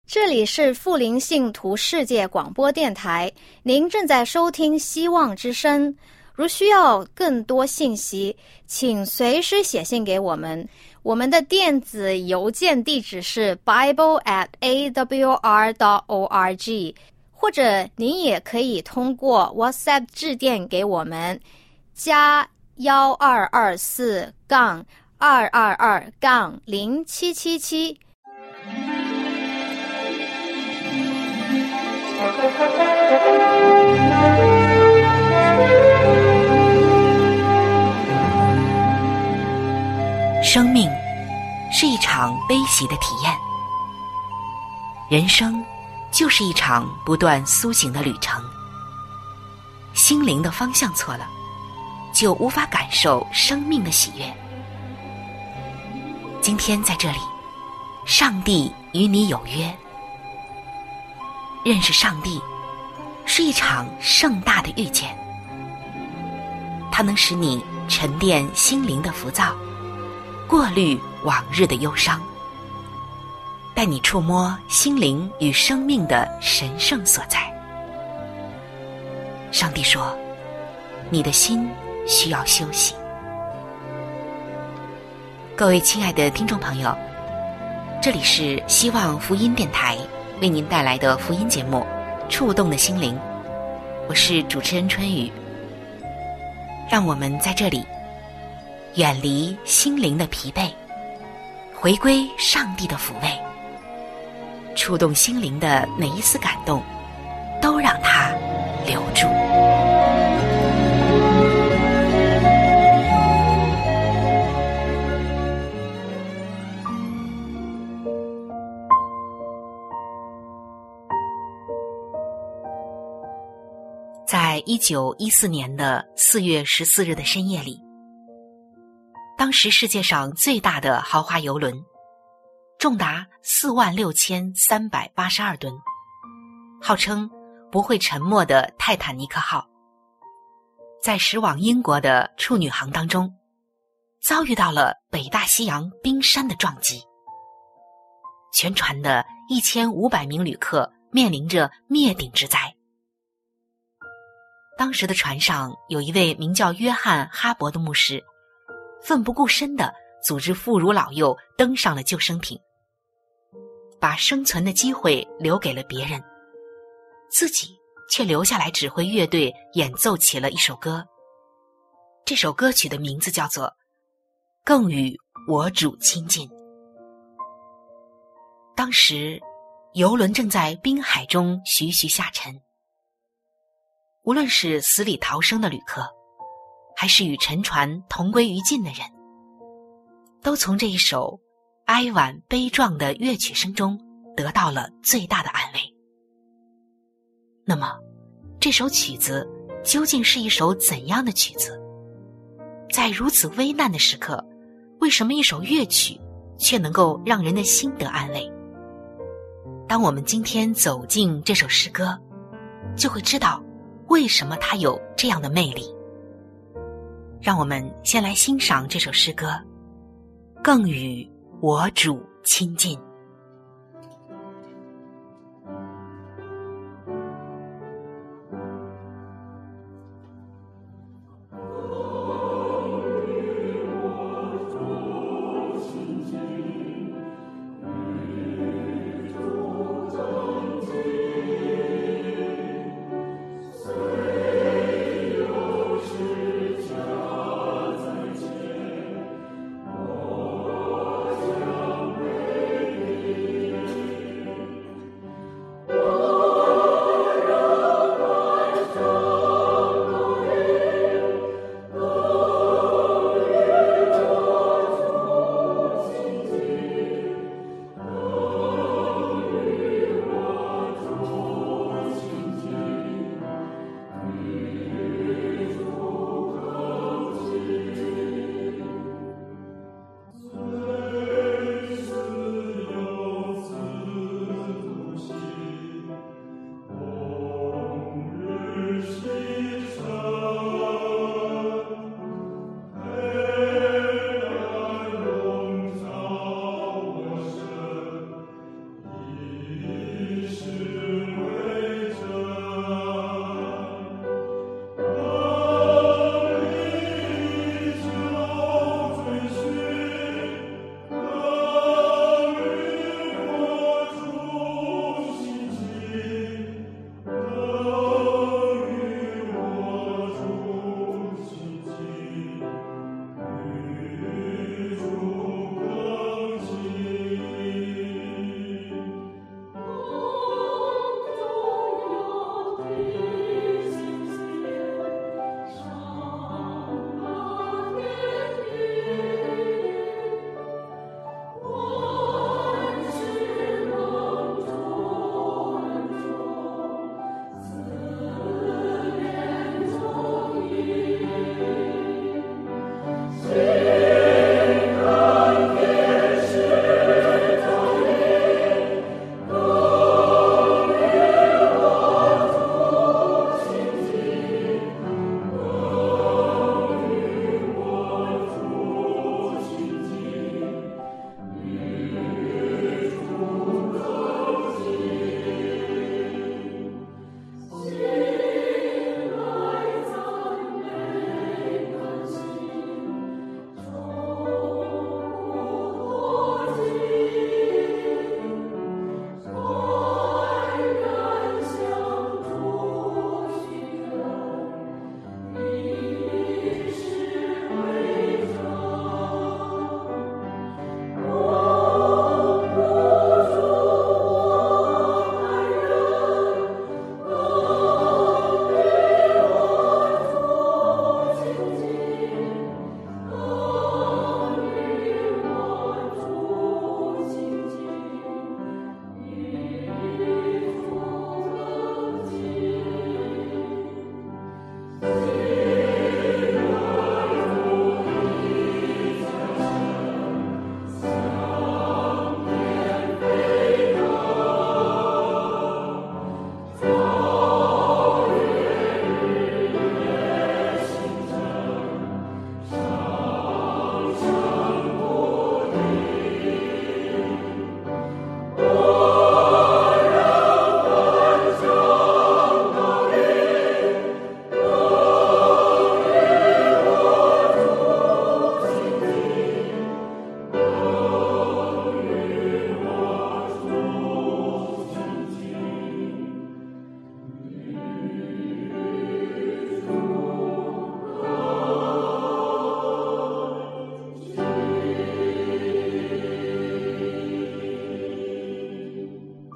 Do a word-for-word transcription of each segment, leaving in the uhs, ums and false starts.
这里是富林信徒世界广播电台，您正在收听希望之声。如需要更多信息，请随时写信给我们。我们的电子邮件地址是 bible at a w r dot org， 或者您也可以通过 WhatsApp 致电给我们，加幺二二四杠二二二杠零七七七。 生命是一场悲喜的体验，人生就是一场不断苏醒的旅程。心灵的方向错了，就无法感受生命的喜悦。今天在这里，上帝与你有约。认识上帝是一场盛大的遇见，它能使你沉淀心灵的浮躁，过滤往日的忧伤，带你触摸心灵与生命的神圣所在。上帝说，你的心需要休息。各位亲爱的听众朋友，这里是希望福音电台为您带来的福音节目《触动的心灵》，我是主持人春雨。让我们在这里远离心灵的疲惫，回归上帝的抚慰，触动心灵的每一丝感动，都让它留住。在一九一四年的四月十四日的深夜里，当时世界上最大的豪华邮轮，重达四万六千三百八十二吨，号称不会沉没的泰坦尼克号，在驶往英国的处女航当中，遭遇到了北大西洋冰山的撞击，全船的一千五百名旅客面临着灭顶之灾。当时的船上有一位名叫约翰·哈伯的牧师，奋不顾身地组织妇孺老幼登上了救生艇，把生存的机会留给了别人，自己却留下来指挥乐队演奏起了一首歌。这首歌曲的名字叫做《更与我主亲近》。当时游轮正在冰海中徐徐下沉，无论是死里逃生的旅客，还是与沉船同归于尽的人，都从这一首哀婉悲壮的乐曲声中得到了最大的安慰。那么这首曲子究竟是一首怎样的曲子？在如此危难的时刻，为什么一首乐曲却能够让人的心得安慰？当我们今天走进这首诗歌，就会知道为什么它有这样的魅力。让我们先来欣赏这首诗歌《更与我主亲近》。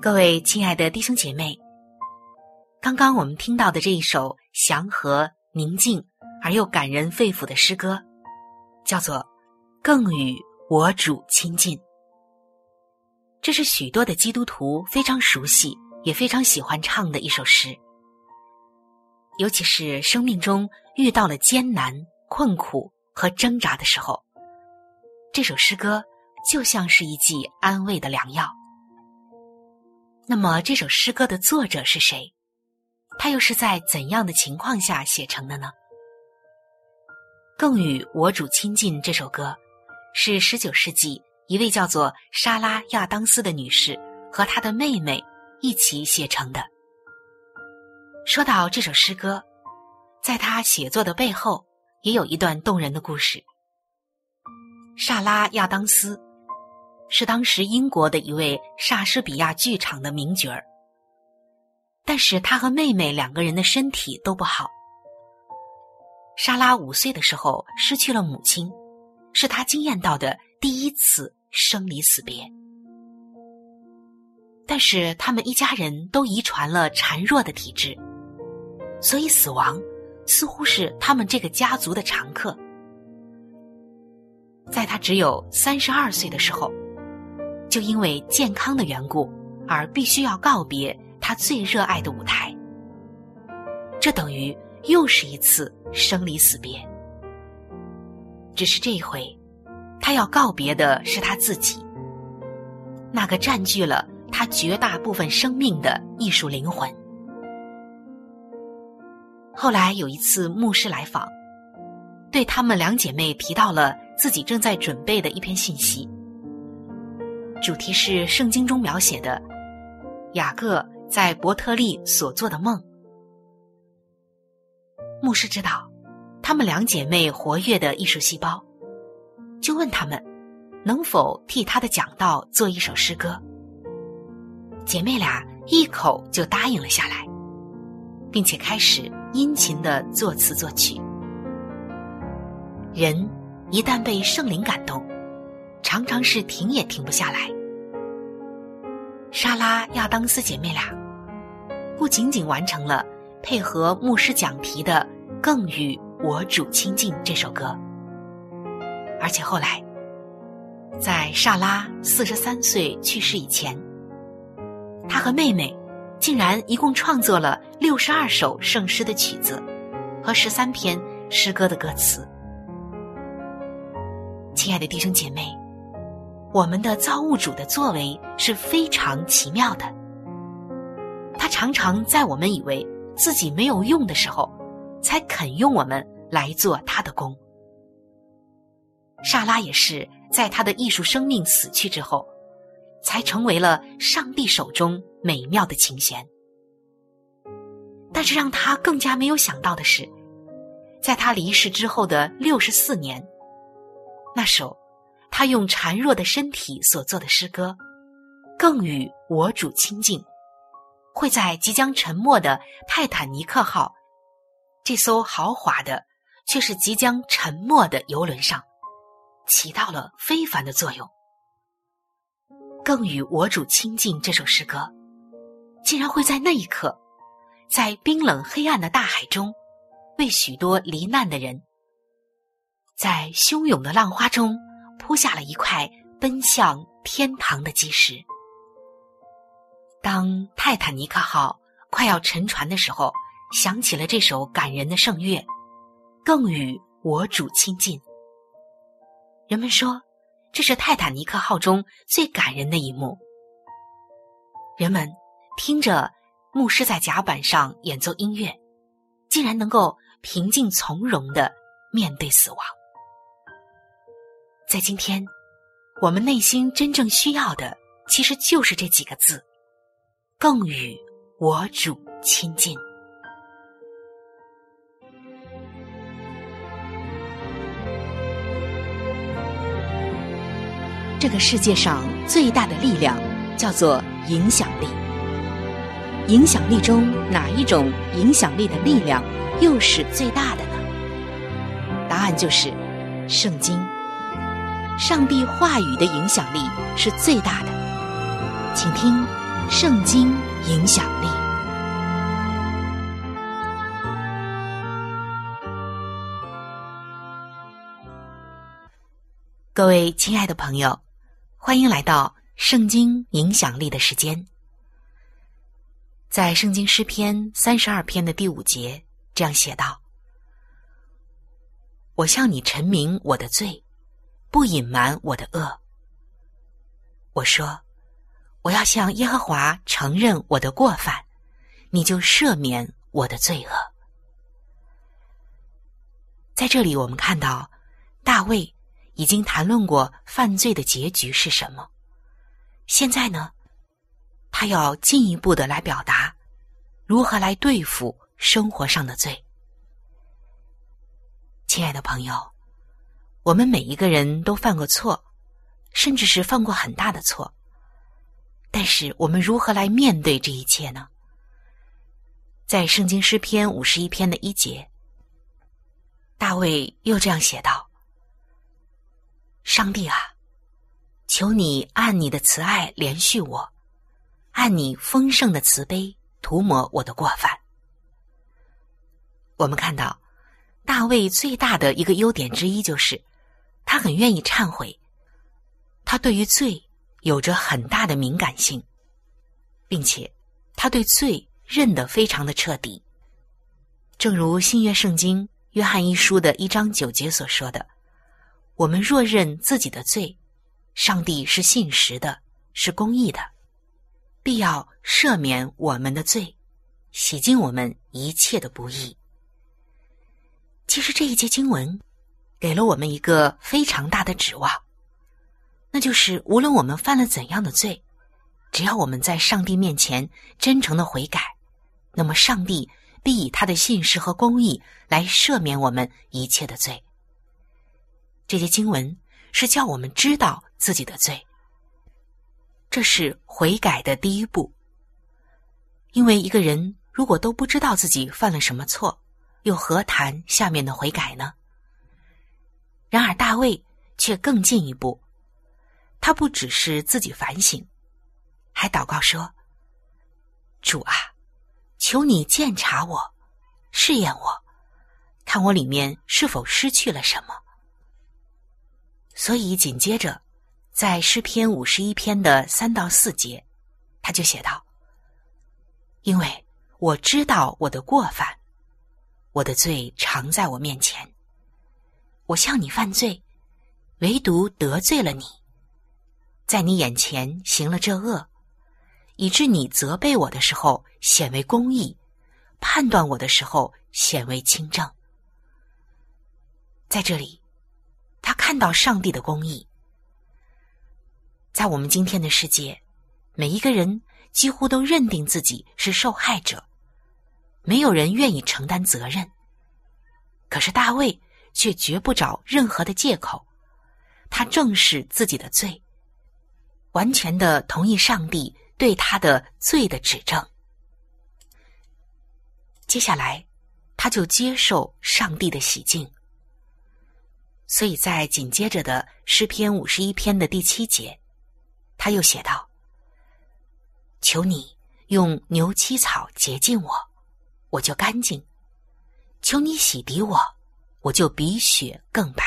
各位亲爱的弟兄姐妹，刚刚我们听到的这一首祥和、宁静而又感人肺腑的诗歌，叫做《更与我主亲近》。这是许多的基督徒非常熟悉也非常喜欢唱的一首诗。尤其是生命中遇到了艰难、困苦和挣扎的时候，这首诗歌就像是一剂安慰的良药。那么这首诗歌的作者是谁？他又是在怎样的情况下写成的呢？更与我主亲近这首歌是十九世纪一位叫做莎拉·亚当斯的女士和她的妹妹一起写成的。说到这首诗歌，在她写作的背后也有一段动人的故事。莎拉·亚当斯是当时英国的一位莎士比亚剧场的名角儿，但是她和妹妹两个人的身体都不好。莎拉五岁的时候失去了母亲，是她经验到的第一次生离死别。但是他们一家人都遗传了孱弱的体质，所以死亡似乎是他们这个家族的常客。在他只有三十二岁的时候，就因为健康的缘故而必须要告别他最热爱的舞台。这等于又是一次生离死别。只是这一回，他要告别的是他自己，那个占据了他绝大部分生命的艺术灵魂。后来有一次牧师来访，对他们两姐妹提到了自己正在准备的一篇信息，主题是圣经中描写的雅各在伯特利所做的梦。牧师知道她们两姐妹活跃的艺术细胞，就问她们能否替她的讲道做一首诗歌。姐妹俩一口就答应了下来，并且开始殷勤地作词作曲。人一旦被圣灵感动，常常是停也停不下来。莎拉·亚当斯姐妹俩不仅仅完成了配合牧师讲题的《更与我主亲近》这首歌，而且后来在莎拉四十三岁去世以前，她和妹妹竟然一共创作了六十二首圣诗的曲子和十三篇诗歌的歌词。亲爱的弟兄姐妹，我们的造物主的作为是非常奇妙的。他常常在我们以为自己没有用的时候，才肯用我们来做他的工。莎拉也是在他的艺术生命死去之后，才成为了上帝手中美妙的琴弦。但是让他更加没有想到的是，在他离世之后的六十四年，那首他用孱弱的身体所做的诗歌《更与我主亲近》，会在即将沉没的泰坦尼克号这艘豪华的却是即将沉没的游轮上起到了非凡的作用。更与我主亲近这首诗歌竟然会在那一刻，在冰冷黑暗的大海中，为许多罹难的人，在汹涌的浪花中铺下了一块奔向天堂的基石。当泰坦尼克号快要沉船的时候，响起了这首感人的圣乐《更与我主亲近》。人们说这是泰坦尼克号中最感人的一幕。人们听着牧师在甲板上演奏音乐，竟然能够平静从容地面对死亡。在今天，我们内心真正需要的其实就是这几个字：更与我主亲近。这个世界上最大的力量叫做影响力。影响力中哪一种影响力的力量又是最大的呢？答案就是圣经。上帝话语的影响力是最大的。请听圣经影响力。各位亲爱的朋友，欢迎来到圣经影响力的时间。在圣经诗篇三十二篇的第五节这样写道：我向你陈明我的罪，不隐瞒我的恶。我说，我要向耶和华承认我的过犯，你就赦免我的罪恶。在这里我们看到大卫已经谈论过犯罪的结局是什么，现在呢，他要进一步的来表达如何来对付生活上的罪。亲爱的朋友，我们每一个人都犯过错，甚至是犯过很大的错，但是我们如何来面对这一切呢？在圣经诗篇五十一篇的一节，大卫又这样写道：上帝啊，求你按你的慈爱怜恤我，按你丰盛的慈悲涂抹我的过犯。我们看到大卫最大的一个优点之一就是他很愿意忏悔，他对于罪有着很大的敏感性，并且他对罪认得非常的彻底。正如新约圣经约翰一书的一章九节所说的，我们若认自己的罪，上帝是信实的，是公义的，必要赦免我们的罪，洗净我们一切的不义。其实这一节经文给了我们一个非常大的指望，那就是无论我们犯了怎样的罪，只要我们在上帝面前真诚的悔改，那么上帝必以他的信实和公义来赦免我们一切的罪。这些经文是叫我们知道自己的罪，这是悔改的第一步。因为一个人如果都不知道自己犯了什么错，又何谈下面的悔改呢？然而大卫却更进一步，他不只是自己反省，还祷告说：主啊，求你鉴察我，试验我，看我里面是否失去了什么。所以紧接着在诗篇五十一篇的三到四节，他就写道：因为我知道我的过犯，我的罪常在我面前，我向你犯罪，唯独得罪了你，在你眼前行了这恶，以致你责备我的时候显为公义，判断我的时候显为清正。在这里他看到上帝的公义。在我们今天的世界，每一个人几乎都认定自己是受害者，没有人愿意承担责任。可是大卫却绝不找任何的借口，他正视自己的罪，完全的同意上帝对他的罪的指正。接下来他就接受上帝的洗净。所以在紧接着的诗篇五十一篇的第七节，他又写道：求你用牛膝草洁净我，我就干净；求你洗涤我，我就比雪更白。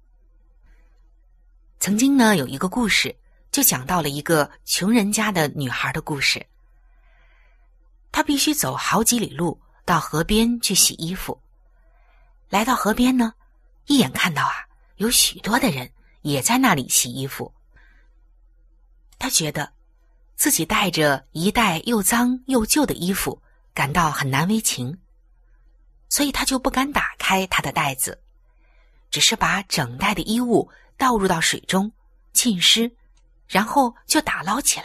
曾经呢，有一个故事就讲到了一个穷人家的女孩的故事。她必须走好几里路到河边去洗衣服。来到河边呢，一眼看到啊，有许多的人也在那里洗衣服。她觉得自己带着一袋又脏又旧的衣服，感到很难为情，所以她就不敢打开她的袋子，只是把整袋的衣物倒入到水中浸湿，然后就打捞起来。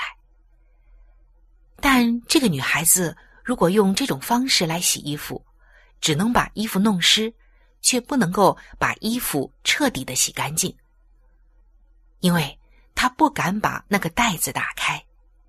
但这个女孩子如果用这种方式来洗衣服，只能把衣服弄湿，却不能够把衣服彻底的洗干净，因为她不敢把那个袋子打开。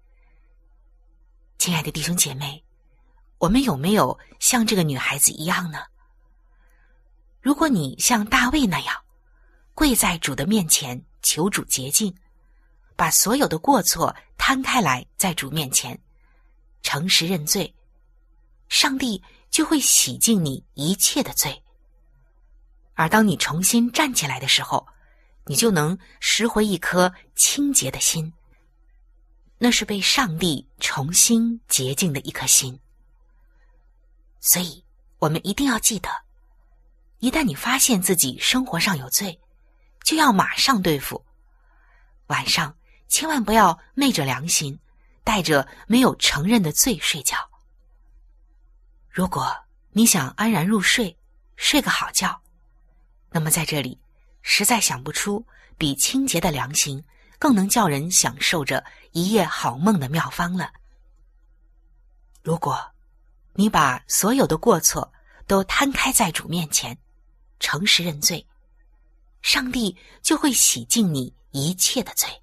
亲爱的弟兄姐妹，我们有没有像这个女孩子一样呢？如果你像大卫那样跪在主的面前求主洁净， 把所有的过错摊开来在主面前，诚实认罪，上帝就会洗净你一切的罪。而当你重新站起来的时候，你就能拾回一颗清洁的心，那是被上帝重新洁净的一颗心。所以我们一定要记得，一旦你发现自己生活上有罪，就要马上对付。晚上千万不要昧着良心，带着没有承认的罪睡觉。如果你想安然入睡，睡个好觉，那么在这里实在想不出比清洁的良心更能叫人享受着一夜好梦的妙方了。如果你把所有的过错都摊开在主面前，诚实认罪，上帝就会洗净你一切的罪。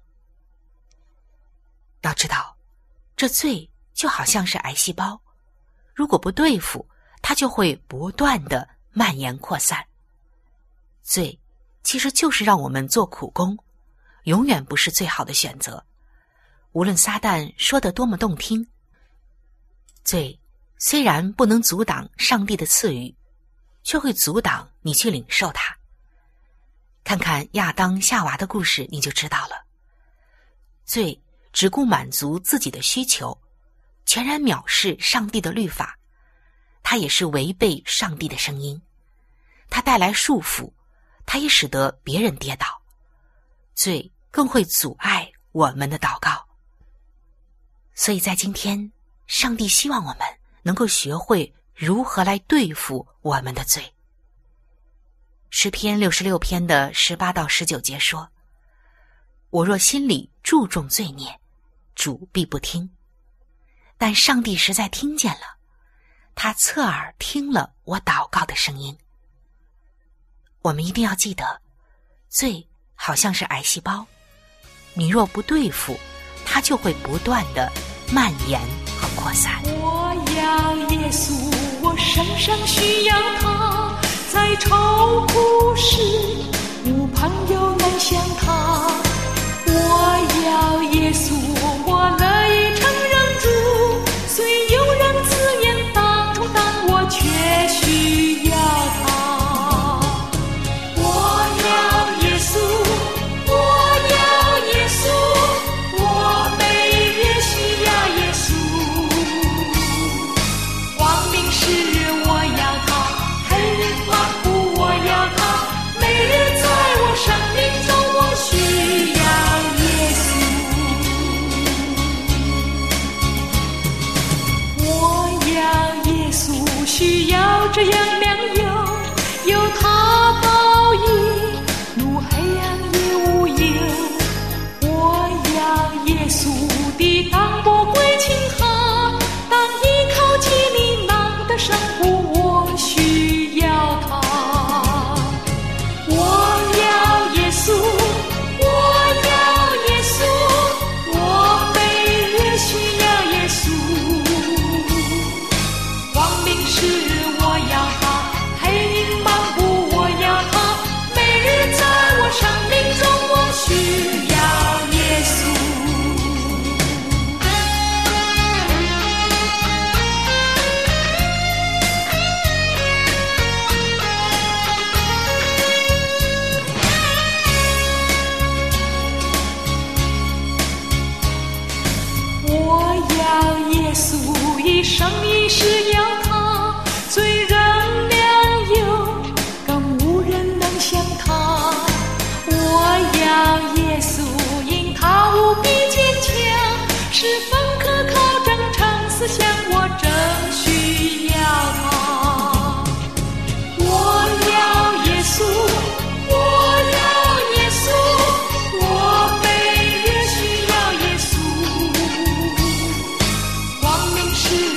要知道，这罪就好像是癌细胞，如果不对付，它就会不断的蔓延扩散。罪其实就是让我们做苦工，永远不是最好的选择。无论撒旦说得多么动听，罪虽然不能阻挡上帝的赐予，却会阻挡你去领受它。看看亚当夏娃的故事，你就知道了。罪只顾满足自己的需求，全然藐视上帝的律法，它也是违背上帝的声音，它带来束缚，它也使得别人跌倒。罪更会阻碍我们的祷告。所以在今天，上帝希望我们能够学会如何来对付我们的罪。诗篇六十六篇的十八到十九节说，我若心里注重罪孽，主必不听。但上帝实在听见了，他侧耳听了我祷告的声音。我们一定要记得，罪好像是癌细胞，你若不对付，它就会不断的蔓延和扩散。 我要耶稣，我深深需要他，在愁苦时无朋友能像他。我要耶稣，我乐意承认主，虽有人自言当主，但我却需要他。这样良友，有他保佑，怒黑暗也无忧。我要耶稣的当宝贵情哈，当依靠基里囊的生活，我需要他。我要耶稣，我要耶稣，我每日需要耶稣。光明是生意是要他，最人良友，更无人能像他。我要耶稣，因他无比坚强，十分可靠真诚思想，我真需要他。我要耶稣，我要耶稣，我每日需要耶稣。光明是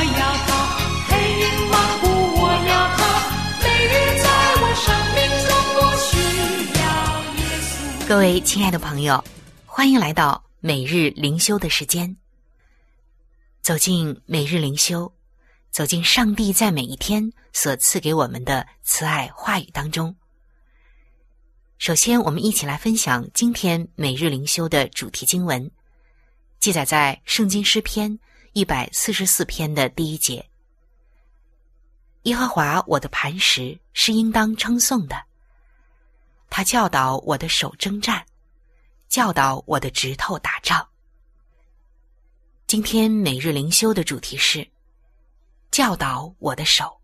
各位亲爱的朋友，欢迎来到每日灵修的时间。走进每日灵修，走进上帝在每一天所赐给我们的慈爱话语当中。 首先，我们一起来分享今天每日灵修的主题经文，记载在圣经诗篇一百四十四篇的第一节。耶和华我的磐石是应当称颂的，他教导我的手征战，教导我的指头打仗。今天每日灵修的主题是教导我的手。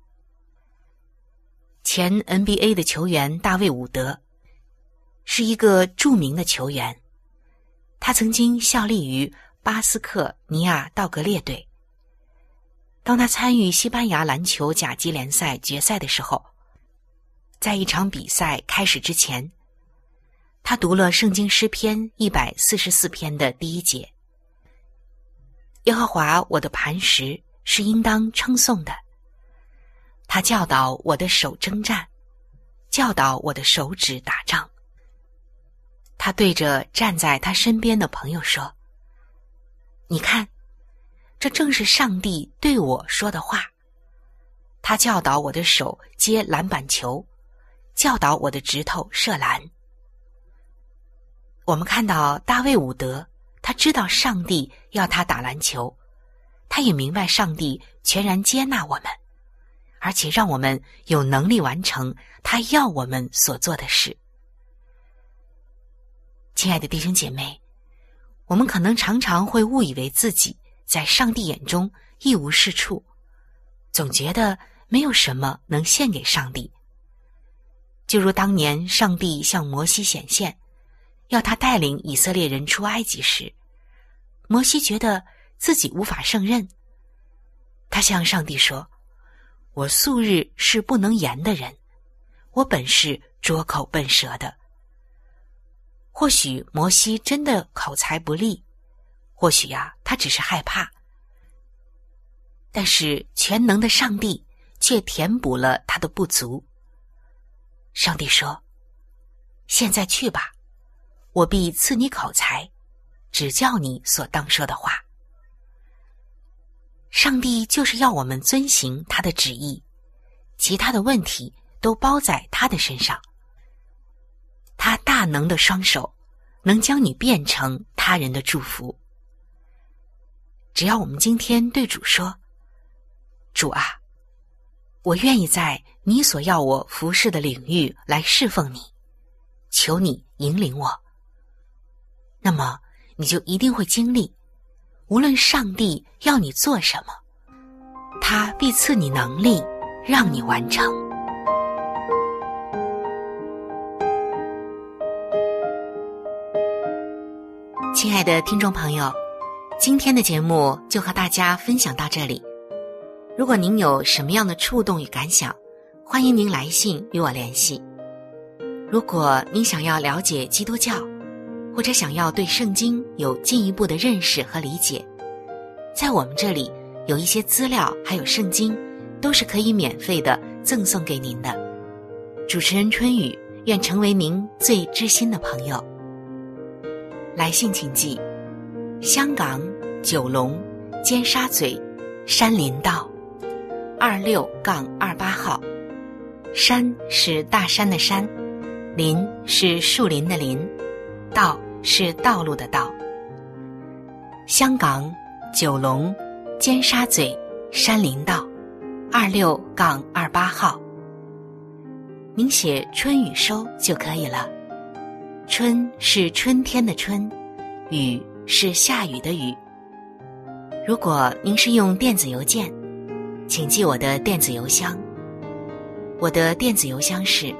前 N B A 的球员大卫伍德是一个著名的球员，他曾经效力于巴斯克尼亚道格列队。当他参与西班牙篮球甲级联赛决赛的时候，在一场比赛开始之前，他读了圣经诗篇一百四十四篇的第一节。耶和华我的磐石是应当称颂的，他教导我的手征战，教导我的手指打仗。他对着站在他身边的朋友说，你看，这正是上帝对我说的话。他教导我的手接篮板球，教导我的指头射篮。我们看到大卫伍德，他知道上帝要他打篮球，他也明白上帝全然接纳我们，而且让我们有能力完成他要我们所做的事。亲爱的弟兄姐妹，我们可能常常会误以为自己在上帝眼中一无是处，总觉得没有什么能献给上帝。就如当年上帝向摩西显现，要他带领以色列人出埃及时，摩西觉得自己无法胜任。他向上帝说，我素日是不能言的人，我本是拙口笨舌的。或许摩西真的口才不利，或许呀、啊，他只是害怕。但是全能的上帝却填补了他的不足。上帝说，现在去吧，我必赐你口才，指教你所当说的话。上帝就是要我们遵行他的旨意，其他的问题都包在他的身上。他大能的双手能将你变成他人的祝福。只要我们今天对主说，主啊，我愿意在你所要我服侍的领域来侍奉你，求你引领我，那么你就一定会经历，无论上帝要你做什么，他必赐你能力，让你完成。亲爱的听众朋友，今天的节目就和大家分享到这里。如果您有什么样的触动与感想，欢迎您来信与我联系。如果您想要了解基督教，或者想要对圣经有进一步的认识和理解，在我们这里有一些资料还有圣经都是可以免费的赠送给您的。主持人春雨愿成为您最知心的朋友。来信请寄香港九龙尖沙咀山林道二六杠二八号，山是大山的山，林是树林的林，道是道路的道。香港九龙尖沙咀山林道二六杠二八号，您写春雨收就可以了。春是春天的春，雨是下雨的雨。如果您是用电子邮件，请记我的电子邮箱。我的电子邮箱是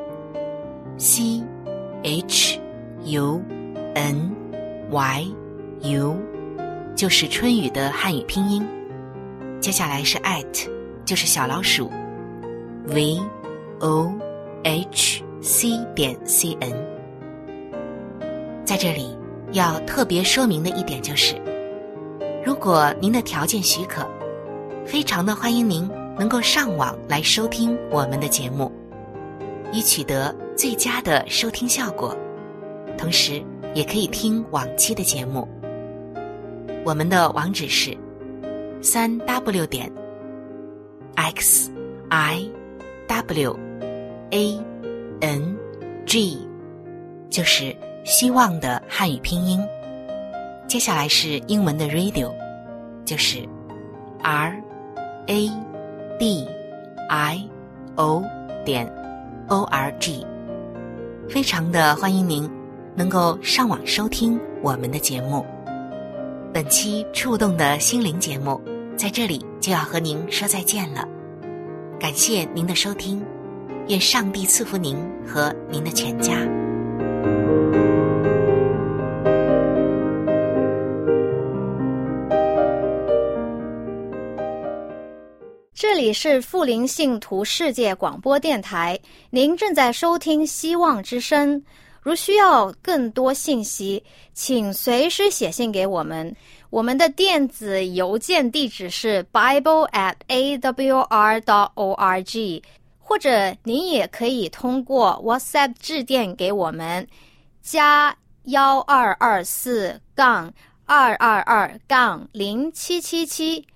c h u n y u， 就是春雨的汉语拼音，接下来是 at， 就是小老鼠 v o h c 点 c n。在这里要特别说明的一点就是，如果您的条件许可，非常的欢迎您能够上网来收听我们的节目，以取得最佳的收听效果，同时也可以听往期的节目。我们的网址是三 w 点 x i w a n G 就是希望的汉语拼音，接下来是英文的 radio， 就是 R A D I O 点 O R G。 非常的欢迎您能够上网收听我们的节目。本期触动的心灵节目在这里就要和您说再见了，感谢您的收听，愿上帝赐福您和您的全家。 这里是富林信徒世界广播电台，您正在收听希望之声。如需要更多信息，请随时写信给我们。我们的电子邮件地址是 bible at a w r dot org， 或者您也可以通过 WhatsApp 致电给我们，加幺二二四杠二二二杠零七七七。